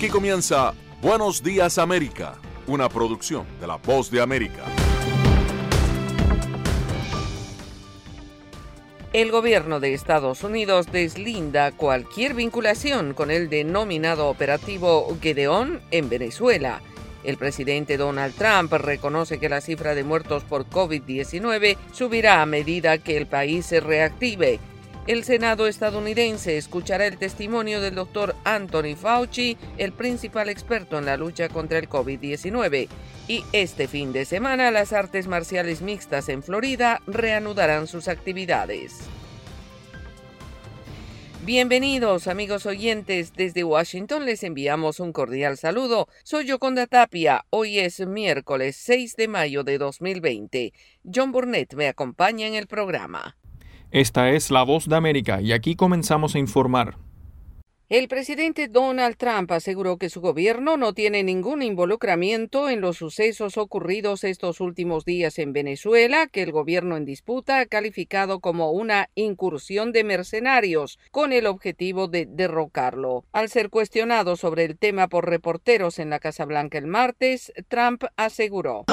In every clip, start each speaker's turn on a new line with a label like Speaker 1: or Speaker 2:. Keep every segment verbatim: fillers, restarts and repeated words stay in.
Speaker 1: Aquí comienza Buenos Días América, una producción de La Voz de América.
Speaker 2: El gobierno de Estados Unidos deslinda cualquier vinculación con el denominado operativo Gedeón en Venezuela. El presidente Donald Trump reconoce que la cifra de muertos por COVID diecinueve subirá a medida que el país se reactive. El Senado estadounidense escuchará el testimonio del doctor Anthony Fauci, el principal experto en la lucha contra el COVID diecinueve. Y este fin de semana, las artes marciales mixtas en Florida reanudarán sus actividades. Bienvenidos, amigos oyentes. Desde Washington les enviamos un cordial saludo. Soy Yoconda Tapia. Hoy es miércoles seis de mayo de dos mil veinte. John Burnett me acompaña en el programa.
Speaker 3: Esta es La Voz de América y aquí comenzamos a informar.
Speaker 2: El presidente Donald Trump aseguró que su gobierno no tiene ningún involucramiento en los sucesos ocurridos estos últimos días en Venezuela, que el gobierno en disputa ha calificado como una incursión de mercenarios con el objetivo de derrocarlo. Al ser cuestionado sobre el tema por reporteros en la Casa Blanca el martes, Trump aseguró: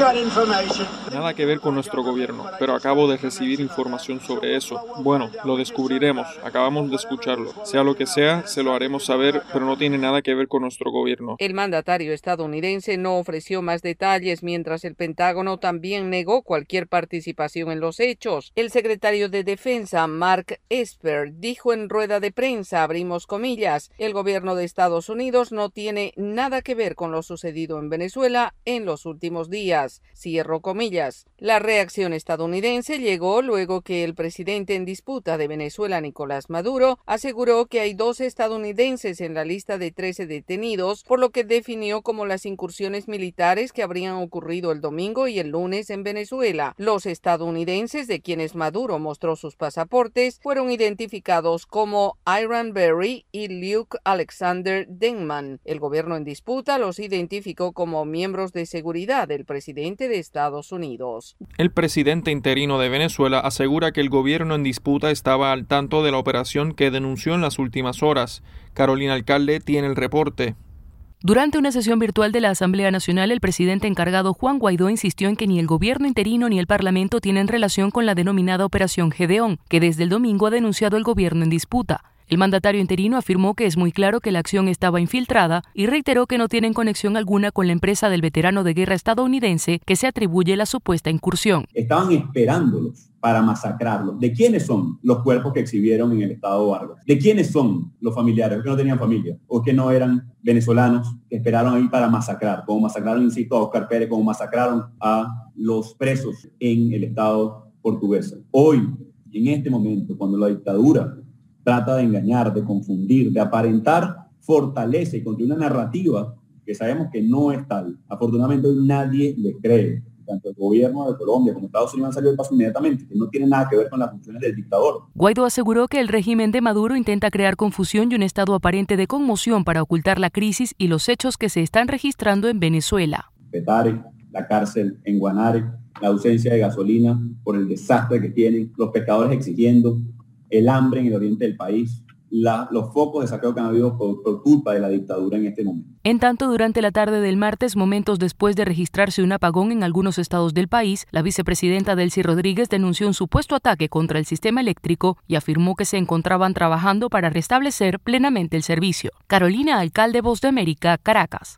Speaker 3: Nada que ver con nuestro gobierno, pero acabo de recibir información sobre eso. Bueno, lo descubriremos, acabamos de escucharlo. Sea lo que sea, se lo haremos saber, pero no tiene nada que ver con nuestro gobierno.
Speaker 2: El mandatario estadounidense no ofreció más detalles, mientras el Pentágono también negó cualquier participación en los hechos. El secretario de Defensa, Mark Esper, dijo en rueda de prensa, abrimos comillas, el gobierno de Estados Unidos no tiene nada que ver con lo sucedido en Venezuela en los últimos días, cierro comillas. La reacción estadounidense llegó luego que el presidente en disputa de Venezuela, Nicolás Maduro, aseguró que hay dos estadounidenses estadounidenses en la lista de trece detenidos, por lo que definió como las incursiones militares que habrían ocurrido el domingo y el lunes en Venezuela. Los estadounidenses, de quienes Maduro mostró sus pasaportes, fueron identificados como Iran Berry y Luke Alexander Denman. El gobierno en disputa los identificó como miembros de seguridad del presidente de Estados Unidos.
Speaker 3: El presidente interino de Venezuela asegura que el gobierno en disputa estaba al tanto de la operación que denunció en las últimas horas. Carolina Alcalde tiene el reporte.
Speaker 4: Durante una sesión virtual de la Asamblea Nacional, el presidente encargado Juan Guaidó insistió en que ni el gobierno interino ni el Parlamento tienen relación con la denominada Operación Gedeón, que desde el domingo ha denunciado el gobierno en disputa. El mandatario interino afirmó que es muy claro que la acción estaba infiltrada y reiteró que no tienen conexión alguna con la empresa del veterano de guerra estadounidense que se atribuye la supuesta incursión.
Speaker 5: Estaban esperándolos para masacrarlos. ¿De quiénes son los cuerpos que exhibieron en el estado Vargas? ¿De quiénes son los familiares que no tenían familia o que no eran venezolanos que esperaron ahí para masacrar? Como masacraron, insisto, a Oscar Pérez, como masacraron a los presos en el estado portugués. Hoy, en este momento, cuando la dictadura trata de engañar, de confundir, de aparentar fortaleza y contra una narrativa que sabemos que no es tal. Afortunadamente hoy nadie le cree. Tanto el gobierno de Colombia como Estados Unidos han salido del paso inmediatamente, que no tiene nada que ver con las funciones del dictador.
Speaker 4: Guaidó aseguró que el régimen de Maduro intenta crear confusión y un estado aparente de conmoción para ocultar la crisis y los hechos que se están registrando en Venezuela.
Speaker 5: Petare, la cárcel en Guanare, la ausencia de gasolina por el desastre que tienen, los pescadores exigiendo, el hambre en el oriente del país, la, los focos de saqueo que han habido por, por culpa de la dictadura en este momento.
Speaker 4: En tanto, durante la tarde del martes, momentos después de registrarse un apagón en algunos estados del país, la vicepresidenta Delcy Rodríguez denunció un supuesto ataque contra el sistema eléctrico y afirmó que se encontraban trabajando para restablecer plenamente el servicio. Carolina Alcalde, Voz de América, Caracas.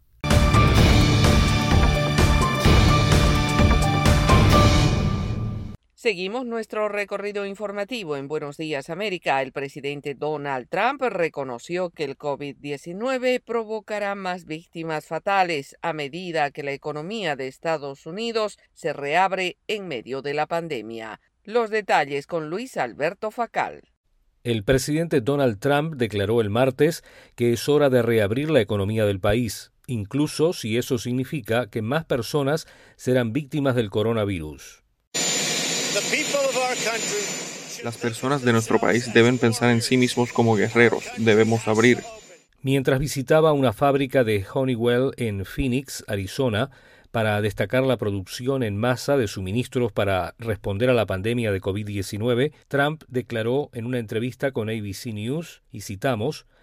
Speaker 2: Seguimos nuestro recorrido informativo en Buenos Días América. El presidente Donald Trump reconoció que el COVID diecinueve provocará más víctimas fatales a medida que la economía de Estados Unidos se reabre en medio de la pandemia. Los detalles con Luis Alberto Facal.
Speaker 6: El presidente Donald Trump declaró el martes que es hora de reabrir la economía del país, incluso si eso significa que más personas serán víctimas del coronavirus.
Speaker 3: Las personas de nuestro país deben pensar en sí mismos como guerreros. Debemos abrir.
Speaker 6: Mientras visitaba una fábrica de Honeywell en Phoenix, Arizona, para destacar la producción en masa de suministros para responder a la pandemia de COVID diecinueve, Trump declaró en una entrevista con A B C News, y citamos,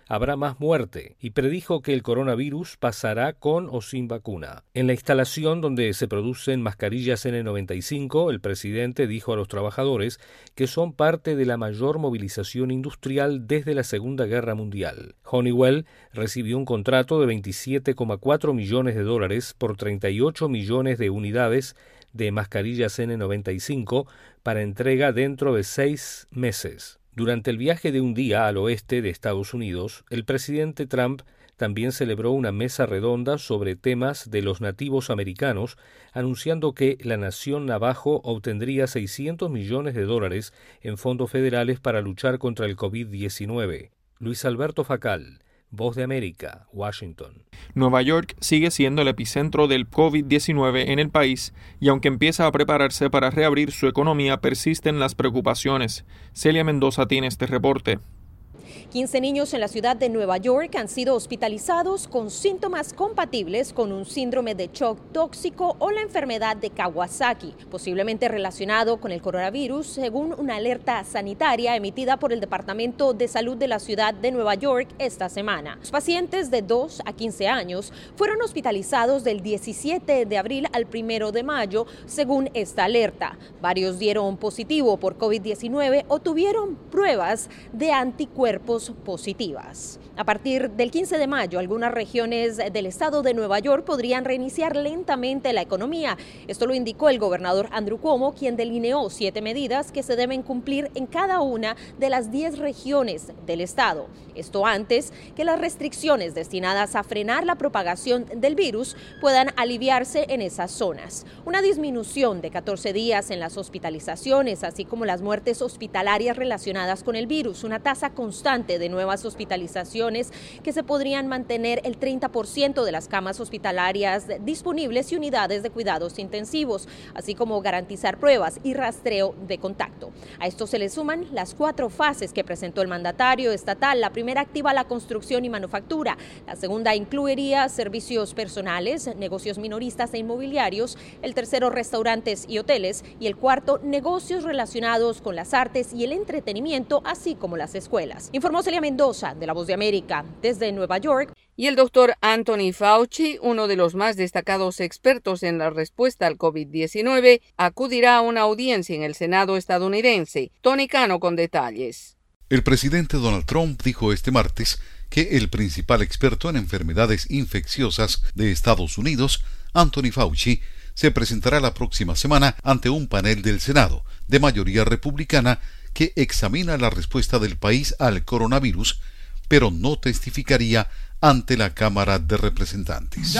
Speaker 6: habrá más muerte y predijo que el coronavirus pasará con o sin vacuna. En la instalación donde se producen mascarillas ene noventa y cinco, el presidente dijo a los trabajadores que son parte de la mayor movilización industrial desde la Segunda Guerra Mundial. Honeywell recibió un contrato de veintisiete coma cuatro millones de dólares por treinta y ocho millones de unidades de mascarillas ene noventa y cinco para entrega dentro de seis meses. Durante el viaje de un día al oeste de Estados Unidos, el presidente Trump también celebró una mesa redonda sobre temas de los nativos americanos, anunciando que la nación navajo obtendría seiscientos millones de dólares en fondos federales para luchar contra el covid diecinueve. Luis Alberto Facal, Voz de América, Washington.
Speaker 3: Nueva York sigue siendo el epicentro del covid diecinueve en el país y aunque empieza a prepararse para reabrir su economía, persisten las preocupaciones. Celia Mendoza tiene este reporte.
Speaker 7: quince niños en la ciudad de Nueva York han sido hospitalizados con síntomas compatibles con un síndrome de shock tóxico o la enfermedad de Kawasaki, posiblemente relacionado con el coronavirus, según una alerta sanitaria emitida por el Departamento de Salud de la ciudad de Nueva York esta semana. Los pacientes de dos a quince años fueron hospitalizados del diecisiete de abril al primero de mayo, según esta alerta. Varios dieron positivo por covid diecinueve o tuvieron pruebas de anticuerpos positivas. A partir del quince de mayo, algunas regiones del estado de Nueva York podrían reiniciar lentamente la economía. Esto lo indicó el gobernador Andrew Cuomo, quien delineó siete medidas que se deben cumplir en cada una de las diez regiones del estado. Esto antes que las restricciones destinadas a frenar la propagación del virus puedan aliviarse en esas zonas. Una disminución de catorce días en las hospitalizaciones, así como las muertes hospitalarias relacionadas con el virus, una tasa constante de nuevas hospitalizaciones que se podrían mantener el treinta por ciento de las camas hospitalarias disponibles y unidades de cuidados intensivos, así como garantizar pruebas y rastreo de contacto. A esto se le suman las cuatro fases que presentó el mandatario estatal. La primera activa la construcción y manufactura, la segunda incluiría servicios personales, negocios minoristas e inmobiliarios, el tercero restaurantes y hoteles y el cuarto negocios relacionados con las artes y el entretenimiento, así como las escuelas. Informó Celia Mendoza de La Voz de América desde Nueva York.
Speaker 2: Y el doctor Anthony Fauci, uno de los más destacados expertos en la respuesta al covid diecinueve, acudirá a una audiencia en el Senado estadounidense. Tony Cano con detalles.
Speaker 8: El presidente Donald Trump dijo este martes que el principal experto en enfermedades infecciosas de Estados Unidos, Anthony Fauci, se presentará la próxima semana ante un panel del Senado de mayoría republicana que examina la respuesta del país al coronavirus, pero no testificaría ante la Cámara de Representantes.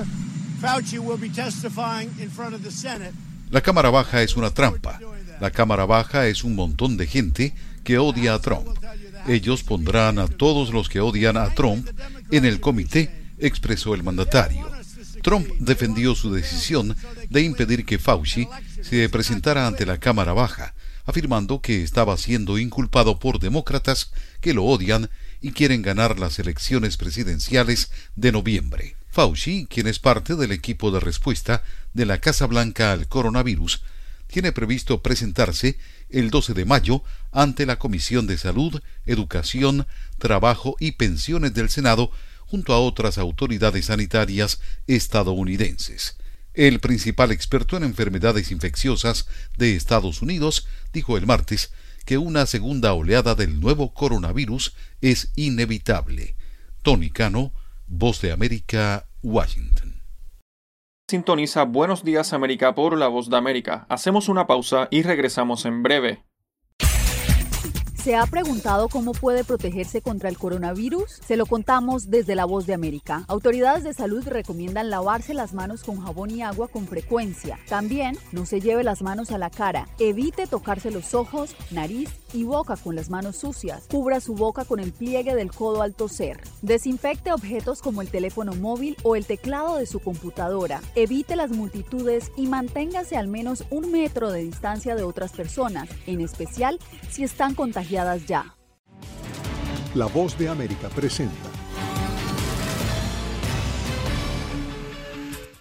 Speaker 8: La Cámara Baja es una trampa. La Cámara Baja es un montón de gente que odia a Trump. Ellos pondrán a todos los que odian a Trump en el comité, expresó el mandatario. Trump defendió su decisión de impedir que Fauci se presentara ante la Cámara Baja, afirmando que estaba siendo inculpado por demócratas que lo odian y quieren ganar las elecciones presidenciales de noviembre. Fauci, quien es parte del equipo de respuesta de la Casa Blanca al coronavirus, tiene previsto presentarse el doce de mayo ante la Comisión de Salud, Educación, Trabajo y Pensiones del Senado, junto a otras autoridades sanitarias estadounidenses. El principal experto en enfermedades infecciosas de Estados Unidos dijo el martes que una segunda oleada del nuevo coronavirus es inevitable. Tony Cano, Voz de América, Washington.
Speaker 3: Sintoniza Buenos Días América por La Voz de América. Hacemos una pausa y regresamos en breve.
Speaker 9: ¿Se ha preguntado cómo puede protegerse contra el coronavirus? Se lo contamos desde La Voz de América. Autoridades de salud recomiendan lavarse las manos con jabón y agua con frecuencia. También no se lleve las manos a la cara. Evite tocarse los ojos, nariz y boca con las manos sucias. Cubra su boca con el pliegue del codo al toser. Desinfecte objetos como el teléfono móvil o el teclado de su computadora. Evite las multitudes y manténgase al menos un metro de distancia de otras personas, en especial si están contagiadas ya.
Speaker 10: La Voz de América presenta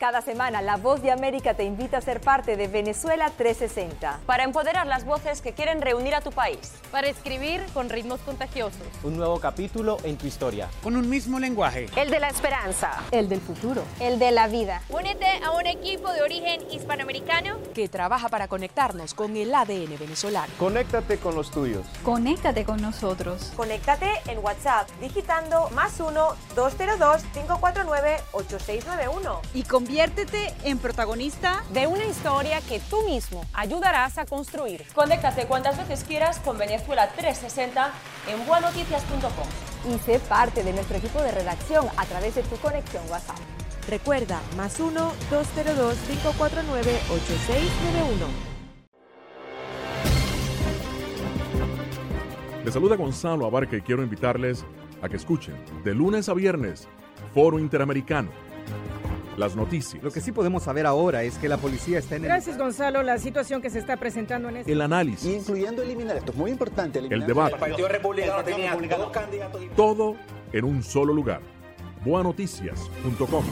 Speaker 11: Cada semana, La Voz de América te invita a ser parte de Venezuela trescientos sesenta.
Speaker 12: Para empoderar las voces que quieren reunir a tu país.
Speaker 13: Para escribir con ritmos contagiosos.
Speaker 14: Un nuevo capítulo en tu historia.
Speaker 15: Con un mismo lenguaje.
Speaker 16: El de la esperanza.
Speaker 17: El del futuro.
Speaker 18: El de la vida.
Speaker 19: Únete a un equipo de origen hispanoamericano
Speaker 20: que trabaja para conectarnos con el A D N venezolano.
Speaker 21: Conéctate con los tuyos.
Speaker 22: Conéctate con nosotros.
Speaker 11: Conéctate en WhatsApp digitando más uno, dos cero dos, cinco cuatro nueve, ocho seis nueve uno.
Speaker 23: Y conviértete en protagonista
Speaker 12: de una historia que tú mismo ayudarás a construir.
Speaker 24: Conéctate cuantas veces quieras con Venezuela trescientos sesenta en buenoticias punto com.
Speaker 11: Y sé parte de nuestro equipo de redacción a través de tu conexión WhatsApp.
Speaker 25: Recuerda, más uno, dos cero dos, cinco cuatro nueve, ocho seis nueve uno.
Speaker 1: Les saluda Gonzalo Abarca y quiero invitarles a que escuchen de lunes a viernes Foro Interamericano. Las noticias.
Speaker 26: Lo que sí podemos saber ahora es que la policía está en el...
Speaker 27: Gracias, Gonzalo. La situación que se está presentando en este...
Speaker 1: El análisis.
Speaker 28: Incluyendo eliminar, esto es muy importante.
Speaker 1: El debate.
Speaker 28: El Partido Republicano tenía dos candidatos.
Speaker 1: Todo en un solo lugar. buenoticias punto com.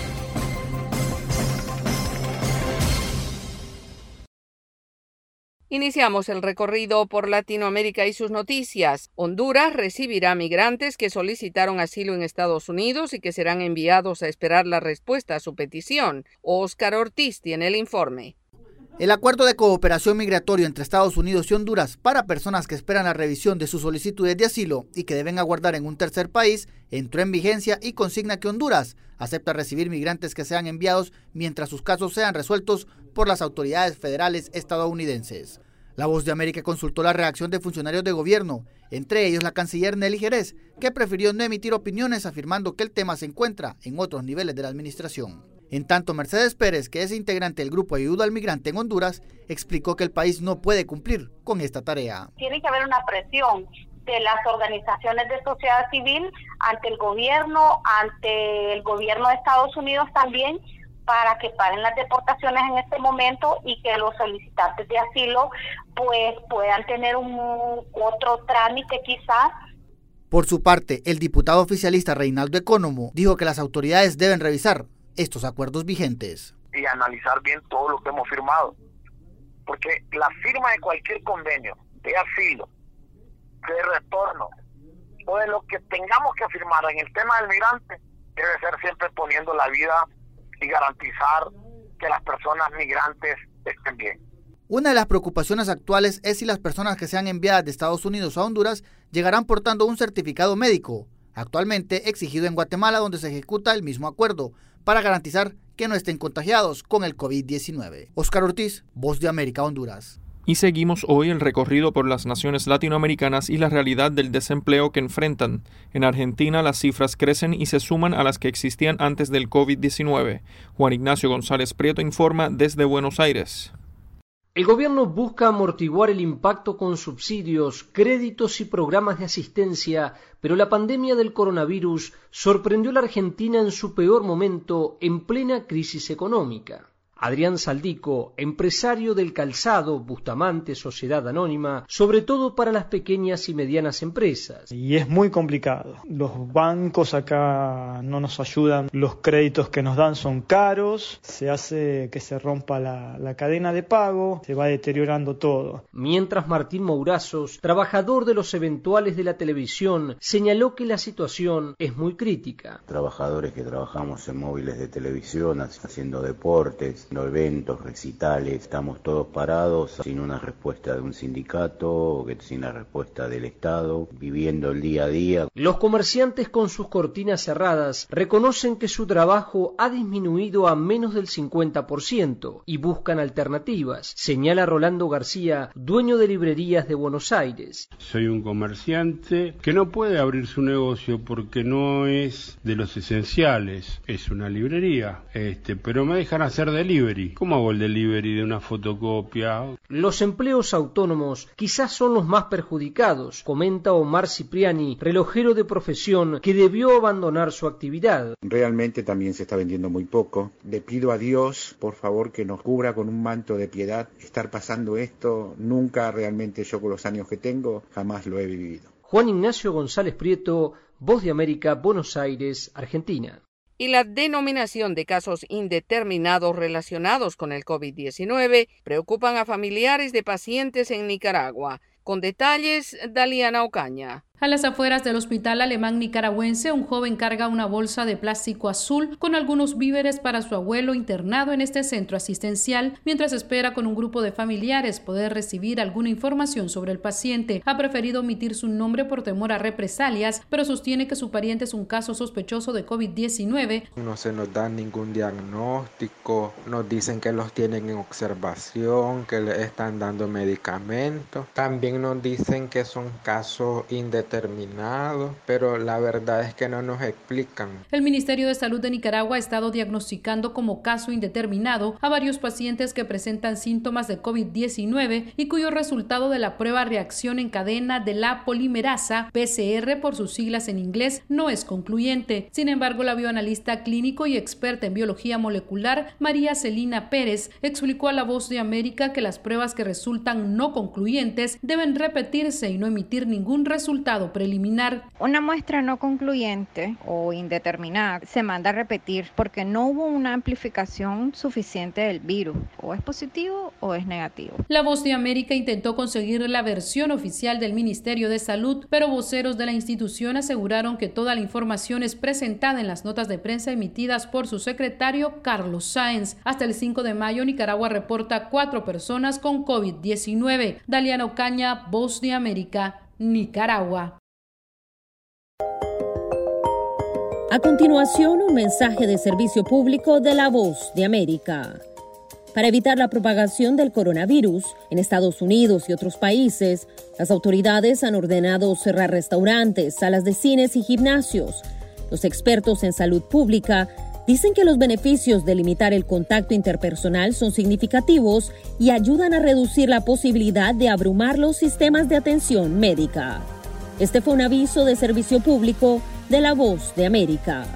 Speaker 2: Iniciamos el recorrido por Latinoamérica y sus noticias. Honduras recibirá migrantes que solicitaron asilo en Estados Unidos y que serán enviados a esperar la respuesta a su petición. Óscar Ortiz tiene el informe.
Speaker 29: El acuerdo de cooperación migratorio entre Estados Unidos y Honduras para personas que esperan la revisión de sus solicitudes de asilo y que deben aguardar en un tercer país entró en vigencia y consigna que Honduras acepta recibir migrantes que sean enviados mientras sus casos sean resueltos por las autoridades federales estadounidenses. La Voz de América consultó la reacción de funcionarios de gobierno, entre ellos la canciller Nelly Jerez, que prefirió no emitir opiniones afirmando que el tema se encuentra en otros niveles de la administración. En tanto, Mercedes Pérez, que es integrante del Grupo Ayuda al Migrante en Honduras, explicó que el país no puede cumplir con esta tarea.
Speaker 30: Tiene que haber una presión de las organizaciones de sociedad civil ante el gobierno, ante el gobierno de Estados Unidos también, para que paren las deportaciones en este momento y que los solicitantes de asilo pues puedan tener un otro trámite quizás.
Speaker 29: Por su parte, el diputado oficialista Reinaldo Economo dijo que las autoridades deben revisar estos acuerdos vigentes.
Speaker 31: Y analizar bien todo lo que hemos firmado, porque la firma de cualquier convenio de asilo, de retorno o de lo que tengamos que firmar en el tema del migrante debe ser siempre poniendo la vida y garantizar que las personas migrantes estén bien.
Speaker 29: Una de las preocupaciones actuales es si las personas que sean enviadas de Estados Unidos a Honduras llegarán portando un certificado médico, actualmente exigido en Guatemala, donde se ejecuta el mismo acuerdo, para garantizar que no estén contagiados con el COVID diecinueve. Óscar Ortiz, Voz de América, Honduras.
Speaker 3: Y seguimos hoy el recorrido por las naciones latinoamericanas y la realidad del desempleo que enfrentan. En Argentina las cifras crecen y se suman a las que existían antes del COVID diecinueve. Juan Ignacio González Prieto informa desde Buenos Aires.
Speaker 32: El gobierno busca amortiguar el impacto con subsidios, créditos y programas de asistencia, pero la pandemia del coronavirus sorprendió a la Argentina en su peor momento, en plena crisis económica. Adrián Saldico, empresario del calzado, Bustamante, Sociedad Anónima, sobre todo para las pequeñas y medianas empresas.
Speaker 33: Y es muy complicado. Los bancos acá no nos ayudan, los créditos que nos dan son caros, se hace que se rompa la, la cadena de pago, se va deteriorando todo.
Speaker 32: Mientras Martín Mourazos, trabajador de los eventuales de la televisión, señaló que la situación es muy crítica.
Speaker 34: Trabajadores que trabajamos en móviles de televisión, haciendo deportes, eventos, recitales, estamos todos parados sin una respuesta de un sindicato, sin la respuesta del Estado, viviendo el día a día.
Speaker 32: Los comerciantes con sus cortinas cerradas reconocen que su trabajo ha disminuido a menos del cincuenta por ciento y buscan alternativas, señala Rolando García, dueño de librerías de Buenos Aires.
Speaker 35: Soy un comerciante que no puede abrir su negocio porque no es de los esenciales, es una librería, este, pero me dejan hacer delivery. ¿Cómo hago el delivery de una fotocopia?
Speaker 32: Los empleos autónomos quizás son los más perjudicados, comenta Omar Cipriani, relojero de profesión que debió abandonar su actividad.
Speaker 36: Realmente también se está vendiendo muy poco. Le pido a Dios, por favor, que nos cubra con un manto de piedad. Estar pasando esto, nunca realmente yo con los años que tengo, jamás lo he vivido.
Speaker 32: Juan Ignacio González Prieto, Voz de América, Buenos Aires, Argentina.
Speaker 2: y la denominación de casos indeterminados relacionados con el COVID diecinueve preocupan a familiares de pacientes en Nicaragua. Con detalles, Daliana Ocaña.
Speaker 4: A las afueras del hospital alemán nicaragüense, un joven carga una bolsa de plástico azul con algunos víveres para su abuelo internado en este centro asistencial, mientras espera con un grupo de familiares poder recibir alguna información sobre el paciente. Ha preferido omitir su nombre por temor a represalias, pero sostiene que su pariente es un caso sospechoso de COVID diecinueve.
Speaker 5: No se nos da ningún diagnóstico, nos dicen que los tienen en observación, que le están dando medicamentos. También nos dicen que son casos indeterminados, pero la verdad es que no nos explican.
Speaker 4: El Ministerio de Salud de Nicaragua ha estado diagnosticando como caso indeterminado a varios pacientes que presentan síntomas de COVID diecinueve y cuyo resultado de la prueba reacción en cadena de la polimerasa, P C R por sus siglas en inglés, no es concluyente. Sin embargo, la bioanalista clínico y experta en biología molecular, María Celina Pérez, explicó a La Voz de América que las pruebas que resultan no concluyentes deben repetirse y no emitir ningún resultado preliminar.
Speaker 6: Una muestra no concluyente o indeterminada se manda a repetir porque no hubo una amplificación suficiente del virus, o es positivo o es negativo.
Speaker 4: La Voz de América intentó conseguir la versión oficial del Ministerio de Salud, pero voceros de la institución aseguraron que toda la información es presentada en las notas de prensa emitidas por su secretario Carlos Sáenz. Hasta el cinco de mayo, Nicaragua reporta cuatro personas con COVID diecinueve. Daliana Ocaña, Voz de América, Nicaragua.
Speaker 7: A continuación, un mensaje de servicio público de La Voz de América. Para evitar la propagación del coronavirus en Estados Unidos y otros países, las autoridades han ordenado cerrar restaurantes, salas de cines y gimnasios. Los expertos en salud pública dicen que los beneficios de limitar el contacto interpersonal son significativos y ayudan a reducir la posibilidad de abrumar los sistemas de atención médica. Este fue un aviso de servicio público de La Voz de América.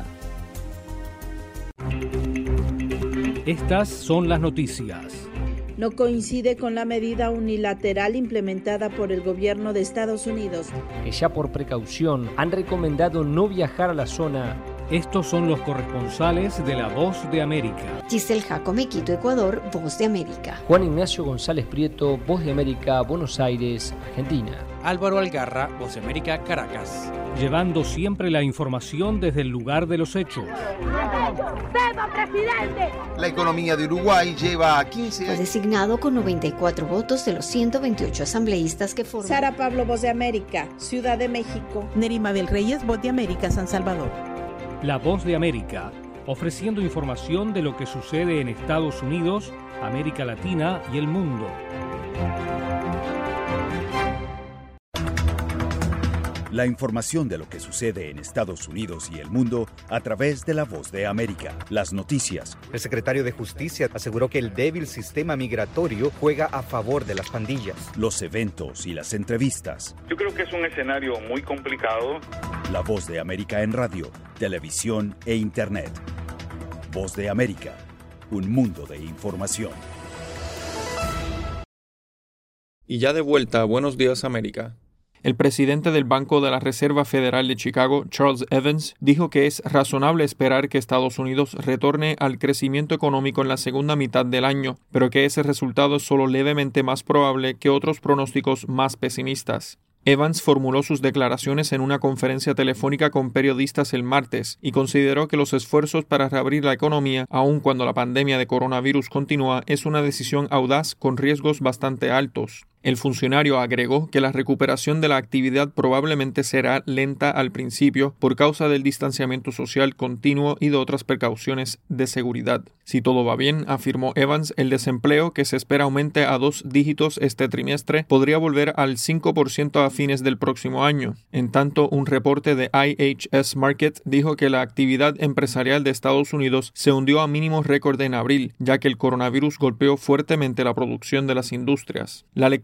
Speaker 8: Estas son las noticias.
Speaker 9: No coincide con la medida unilateral implementada por el gobierno de Estados Unidos,
Speaker 32: que ya por precaución han recomendado no viajar a la zona.
Speaker 8: Estos son los corresponsales de La Voz de América.
Speaker 10: Giselle Jacome, Quito, Ecuador, Voz de América.
Speaker 32: Juan Ignacio González Prieto, Voz de América, Buenos Aires, Argentina.
Speaker 13: Álvaro Algarra, Voz de América, Caracas.
Speaker 8: Llevando siempre la información desde el lugar de los hechos.
Speaker 14: ¡Presidente! La economía de Uruguay lleva quince años.
Speaker 10: Fue designado con noventa y cuatro votos de los ciento veintiocho asambleístas que forman.
Speaker 23: Sara Pablo, Voz de América, Ciudad de México.
Speaker 15: Nerima del Reyes, Voz de América, San Salvador.
Speaker 8: La Voz de América, ofreciendo información de lo que sucede en Estados Unidos, América Latina y el mundo.
Speaker 16: La información de lo que sucede en Estados Unidos y el mundo a través de La Voz de América. Las noticias.
Speaker 26: El secretario de Justicia aseguró que el débil sistema migratorio juega a favor de las pandillas.
Speaker 16: Los eventos y las entrevistas.
Speaker 17: Yo creo que es un escenario muy complicado.
Speaker 16: La Voz de América en radio, televisión e internet. Voz de América, un mundo de información.
Speaker 3: Y ya de vuelta, Buenos Días América. El presidente del Banco de la Reserva Federal de Chicago, Charles Evans, dijo que es razonable esperar que Estados Unidos retorne al crecimiento económico en la segunda mitad del año, pero que ese resultado es solo levemente más probable que otros pronósticos más pesimistas. Evans formuló sus declaraciones en una conferencia telefónica con periodistas el martes y consideró que los esfuerzos para reabrir la economía, aun cuando la pandemia de coronavirus continúa, es una decisión audaz con riesgos bastante altos. El funcionario agregó que la recuperación de la actividad probablemente será lenta al principio por causa del distanciamiento social continuo y de otras precauciones de seguridad. Si todo va bien, afirmó Evans, el desempleo, que se espera aumente a dos dígitos este trimestre, podría volver al cinco por ciento a fines del próximo año. En tanto, un reporte de I H S Markit dijo que la actividad empresarial de Estados Unidos se hundió a mínimos récord en abril, ya que el coronavirus golpeó fuertemente la producción de las industrias. La lectura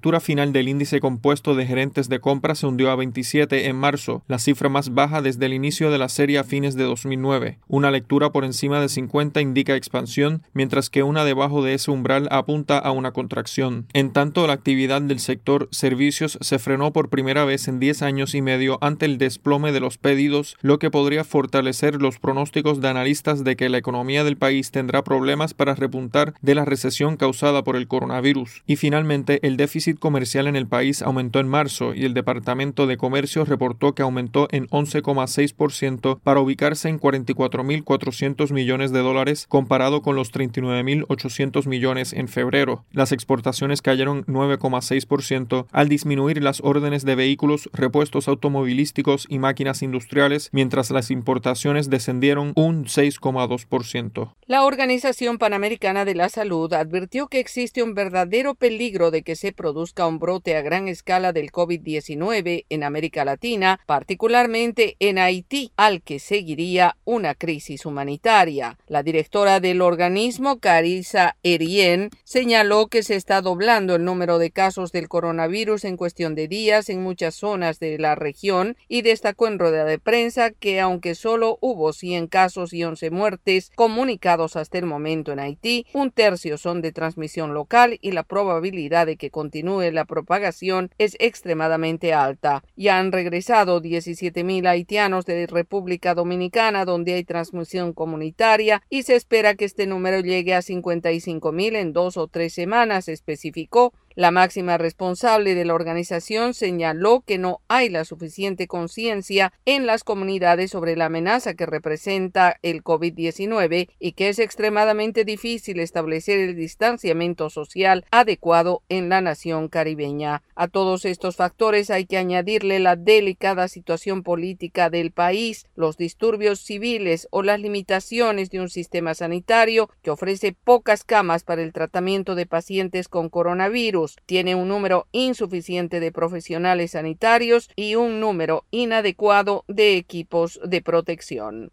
Speaker 3: lectura final del índice compuesto de gerentes de compra se hundió a veintisiete en marzo, la cifra más baja desde el inicio de la serie a fines de dos mil nueve. Una lectura por encima de cincuenta indica expansión, mientras que una debajo de ese umbral apunta a una contracción. En tanto, la actividad del sector servicios se frenó por primera vez en diez años y medio ante el desplome de los pedidos, lo que podría fortalecer los pronósticos de analistas de que la economía del país tendrá problemas para repuntar de la recesión causada por el coronavirus. Y finalmente, el déficit comercial en el país aumentó en marzo y el Departamento de Comercio reportó que aumentó en once coma seis por ciento para ubicarse en cuarenta y cuatro mil cuatrocientos millones de dólares comparado con los treinta y nueve mil ochocientos millones en febrero. Las exportaciones cayeron nueve coma seis por ciento al disminuir las órdenes de vehículos, repuestos automovilísticos y máquinas industriales, mientras las importaciones descendieron un seis coma dos por ciento.
Speaker 2: La Organización Panamericana de la Salud advirtió que existe un verdadero peligro de que se produzca un brote a gran escala del COVID diecinueve en América Latina, particularmente en Haití, al que seguiría una crisis humanitaria. La directora del organismo, Carissa Erien, señaló que se está doblando el número de casos del coronavirus en cuestión de días en muchas zonas de la región y destacó en rueda de prensa que aunque solo hubo cien casos y once muertes comunicados hasta el momento en Haití, un tercio son de transmisión local y la probabilidad de que continúe la propagación es extremadamente alta. Ya han regresado diecisiete mil haitianos de República Dominicana, donde hay transmisión comunitaria, y se espera que este número llegue a cincuenta y cinco mil en dos o tres semanas, especificó. La máxima responsable de la organización señaló que no hay la suficiente conciencia en las comunidades sobre la amenaza que representa el COVID diecinueve y que es extremadamente difícil establecer el distanciamiento social adecuado en la nación caribeña. A todos estos factores hay que añadirle la delicada situación política del país, los disturbios civiles o las limitaciones de un sistema sanitario que ofrece pocas camas para el tratamiento de pacientes con coronavirus. Tiene un número insuficiente de profesionales sanitarios y un número inadecuado de equipos de protección.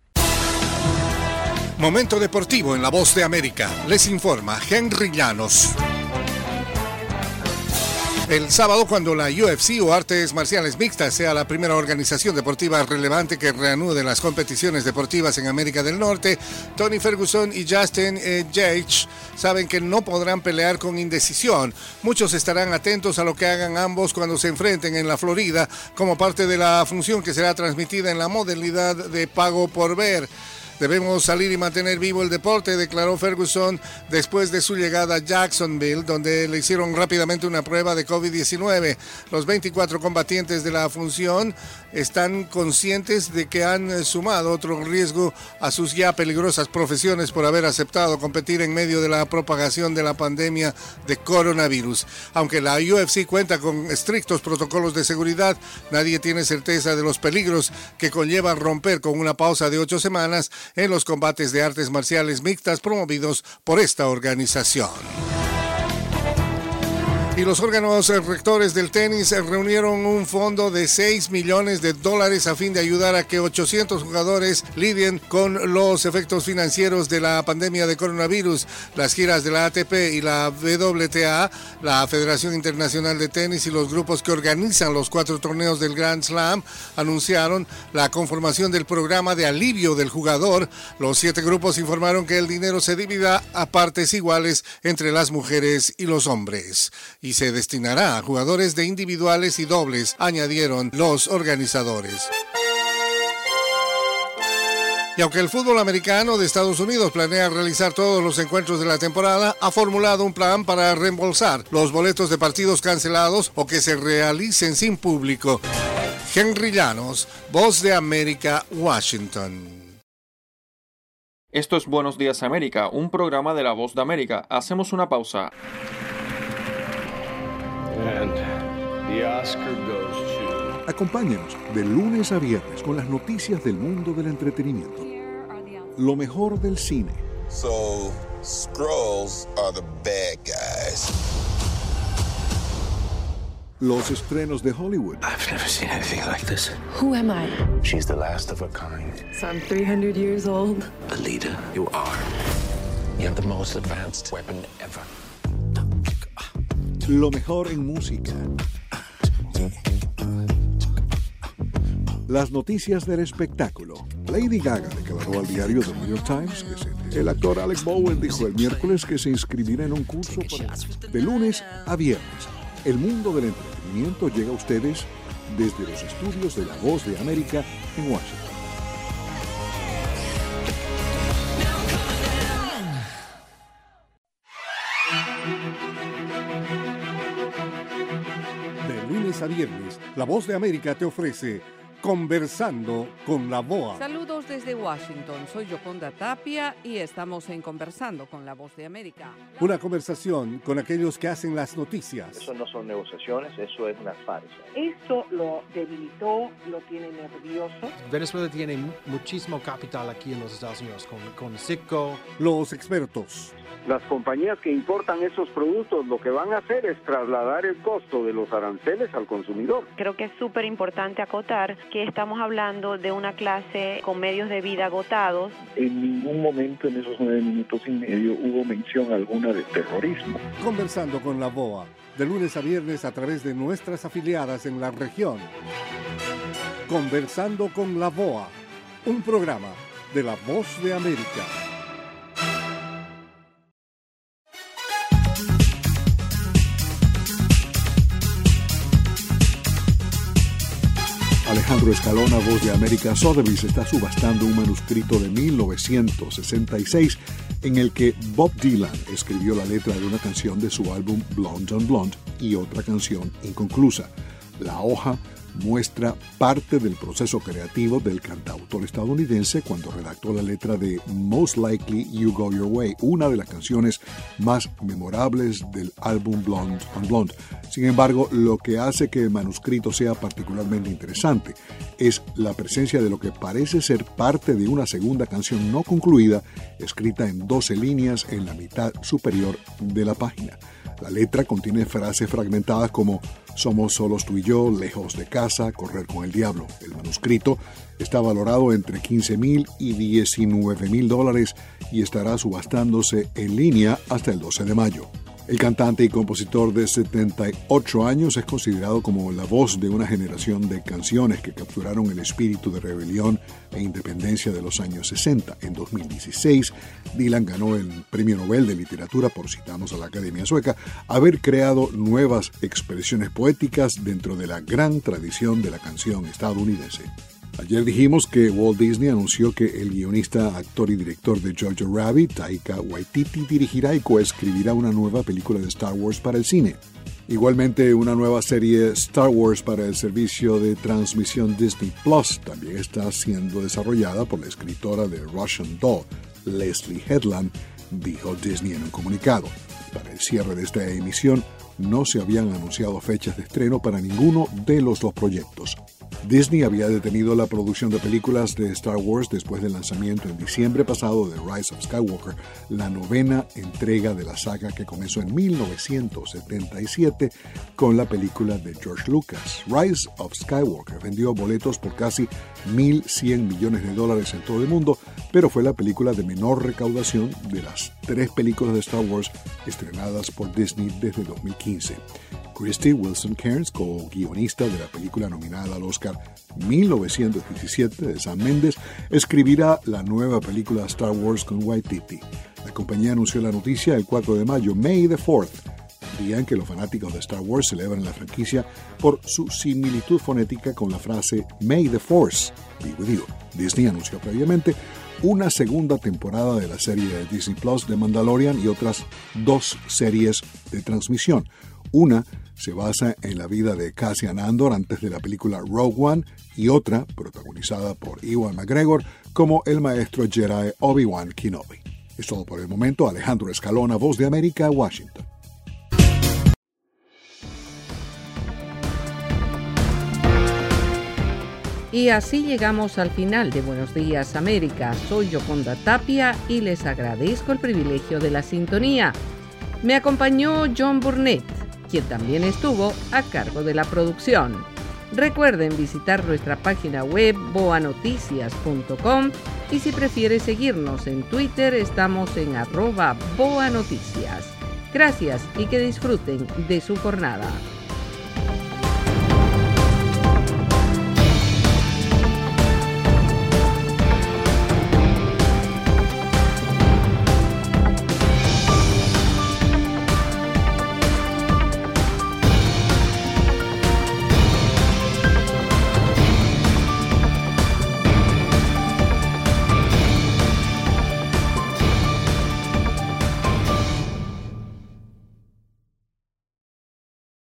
Speaker 1: Momento deportivo en La Voz de América. Les informa Henry Llanos. El sábado, cuando la U F C o Artes Marciales Mixtas sea la primera organización deportiva relevante que reanude las competiciones deportivas en América del Norte, Tony Ferguson y Justin eh, Gaethje saben que no podrán pelear con indecisión. Muchos estarán atentos a lo que hagan ambos cuando se enfrenten en la Florida como parte de la función que será transmitida en la modalidad de pago por ver. Debemos salir y mantener vivo el deporte, declaró Ferguson después de su llegada a Jacksonville, donde le hicieron rápidamente una prueba de COVID diecinueve. Los veinticuatro combatientes de la función están conscientes de que han sumado otro riesgo a sus ya peligrosas profesiones por haber aceptado competir en medio de la propagación de la pandemia de coronavirus. Aunque la U F C cuenta con estrictos protocolos de seguridad, nadie tiene certeza de los peligros que conlleva romper con una pausa de ocho semanas en los combates de artes marciales mixtas promovidos por esta organización. Y los órganos rectores del tenis reunieron un fondo de seis millones de dólares a fin de ayudar a que ochocientos jugadores lidien con los efectos financieros de la pandemia de coronavirus. Las giras de la A T P y la W T A, la Federación Internacional de Tenis, y los grupos que organizan los cuatro torneos del Grand Slam anunciaron la conformación del programa de alivio del jugador. Los siete grupos informaron que el dinero se dividirá a partes iguales entre las mujeres y los hombres y se destinará a jugadores de individuales y dobles, añadieron los organizadores. Y aunque el fútbol americano de Estados Unidos planea realizar todos los encuentros de la temporada, ha formulado un plan para reembolsar los boletos de partidos cancelados o que se realicen sin público. Henry Llanos, Voz de América, Washington.
Speaker 3: Esto es Buenos Días América, un programa de La Voz de América. Hacemos una pausa.
Speaker 11: And the Oscar goes to...
Speaker 12: Acompáñanos de lunes a viernes con las noticias del mundo del entretenimiento. Lo mejor del cine.
Speaker 18: So, Skrulls are the bad guys.
Speaker 12: Los estrenos de Hollywood.
Speaker 11: I've never seen anything like this.
Speaker 19: Who am I?
Speaker 11: She's the last of her kind.
Speaker 19: So I'm three hundred years old.
Speaker 11: Alita, you are. You have the most advanced weapon ever.
Speaker 12: Lo mejor en música. Las noticias del espectáculo. Lady Gaga declaró al diario The New York Times que se... el actor Alec Bowen dijo el miércoles que se inscribirá en un curso para... de lunes a viernes. El mundo del entretenimiento llega a ustedes desde los estudios de La Voz de América en Washington. De lunes a viernes, La Voz de América te ofrece Conversando con la V O A.
Speaker 2: Saludos desde Washington, soy Yoconda Tapia y estamos en Conversando con la Voz de América.
Speaker 1: Una conversación con aquellos que hacen las noticias.
Speaker 5: Eso no son negociaciones, eso es una farsa.
Speaker 6: Esto lo debilitó, lo tiene nervioso.
Speaker 20: Venezuela tiene muchísimo capital aquí en los Estados Unidos, con, con Citgo.
Speaker 1: Los expertos.
Speaker 21: Las compañías que importan esos productos lo que van a hacer es trasladar el costo de los aranceles al consumidor.
Speaker 22: Creo que es súper importante acotar que estamos hablando de una clase con medios de vida agotados.
Speaker 24: En ningún momento en esos nueve minutos y medio hubo mención alguna de terrorismo.
Speaker 1: Conversando con la V O A, de lunes a viernes a través de nuestras afiliadas en la región. Conversando con la V O A, un programa de La Voz de América.
Speaker 12: Alejandro Escalona, Voz de América. Sotheby's está subastando un manuscrito de mil novecientos sesenta y seis en el que Bob Dylan escribió la letra de una canción de su álbum Blonde on Blonde y otra canción inconclusa. La hoja muestra parte del proceso creativo del cantautor estadounidense cuando redactó la letra de Most Likely You Go Your Way, una de las canciones más memorables del álbum Blonde on Blonde. Sin embargo, lo que hace que el manuscrito sea particularmente interesante es la presencia de lo que parece ser parte de una segunda canción no concluida, escrita en doce líneas en la mitad superior de la página. La letra contiene frases fragmentadas como somos solos tú y yo, lejos de casa, correr con el diablo. El manuscrito está valorado entre quince mil y diecinueve mil dólares y estará subastándose en línea hasta el doce de mayo. El cantante y compositor de setenta y ocho años es considerado como la voz de una generación de canciones que capturaron el espíritu de rebelión e independencia de los años sesenta. En dos mil dieciséis, Dylan ganó el Premio Nobel de Literatura, por citarnos a la Academia Sueca, haber creado nuevas expresiones poéticas dentro de la gran tradición de la canción estadounidense. Ayer dijimos que Walt Disney anunció que el guionista, actor y director de Jojo Rabbit, Taika Waititi, dirigirá y coescribirá una nueva película de Star Wars para el cine. Igualmente, una nueva serie Star Wars para el servicio de transmisión Disney Plus también está siendo desarrollada por la escritora de Russian Doll, Leslie Headland, dijo Disney en un comunicado. Para el cierre de esta emisión, no se habían anunciado fechas de estreno para ninguno de los dos proyectos. Disney había detenido la producción de películas de Star Wars después del lanzamiento en diciembre pasado de Rise of Skywalker, la novena entrega de la saga que comenzó en mil novecientos setenta y siete con la película de George Lucas. Rise of Skywalker vendió boletos por casi mil cien millones de dólares en todo el mundo, pero fue la película de menor recaudación de las tres películas de Star Wars estrenadas por Disney desde dos mil quince. Christy Wilson Cairns, co-guionista de la película nominada al Oscar mil novecientos diecisiete de Sam Mendes, escribirá la nueva película Star Wars con Waititi. La compañía anunció la noticia el cuatro de mayo, May the fourth, día en que los fanáticos de Star Wars celebran la franquicia por su similitud fonética con la frase May the Force be with you. Disney anunció previamente una segunda temporada de la serie de Disney Plus de Mandalorian y otras dos series de transmisión. Una se basa en la vida de Cassian Andor antes de la película Rogue One y otra, protagonizada por Ewan McGregor, como el maestro Jedi Obi-Wan Kenobi. Es todo por el momento. Alejandro Escalona, Voz de América, Washington.
Speaker 2: Y así llegamos al final de Buenos Días América. Soy Yoconda Tapia y les agradezco el privilegio de la sintonía. Me acompañó John Burnett, quien también estuvo a cargo de la producción. Recuerden visitar nuestra página web boa noticias punto com y si prefiere seguirnos en Twitter estamos en arroba boanoticias. Gracias y que disfruten de su jornada.